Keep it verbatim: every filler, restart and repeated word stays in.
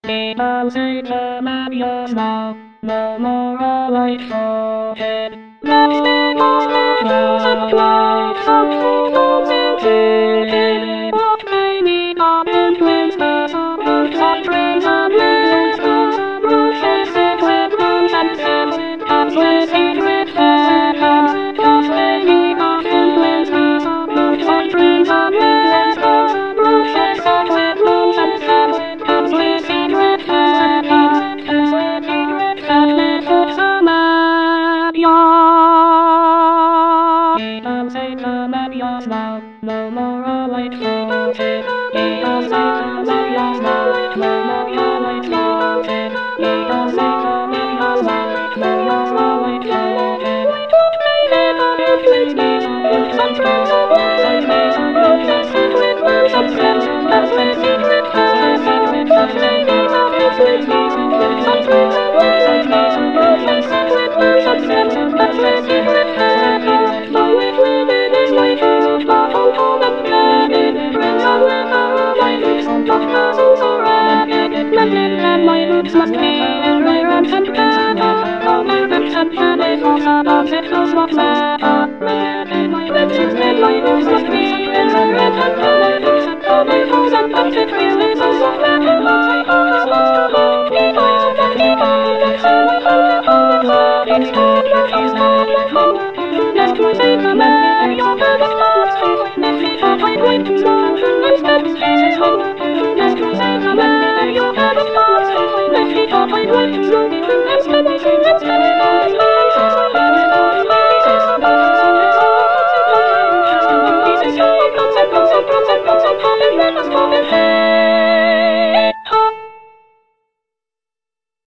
I'll say to man yours now, no more a light forehead. Let's stay on the hills and fly, something from mountain. What may be not influence us, roots and dreams and lyrics, roots and with roots and stems, comes with secret hand. What may be not influence us, roots and dreams and lyrics, roots and with roots and stems, comes with secret hand. Comes with secret hand, it's a man yawn. I'll say to man yawns now, no more a light floated. I'll say to man yawns now, no more a light floated. I'll say to man yawns now, no more a light floated. What may be not influence me, roots and dreams and roots and dreams and roots and secret roots and stems, comes with secret hand, secret hand. May be not influence me, roots and dreams and roots and dreams and roots and secret roots and stems, comes with secret hand. So if living is life is not all home and gathered, friends are with our life, some talk castles are ragged. Legend and my roots must be in reverence and prayer. All my roots and planets all above it does not matter. Legend my legends and my roots must be in reverence and prayer. All my toes and painted feelings are so that in my heart is lost to love. He died and he died and so I hope all the heart is dead and he's dead and home. Let's go say the man, your perfect thoughts, if he thought I'd wait too long, and steps his home. Let's go say the man, your perfect thoughts, if he thought I'd wait too long, and steps his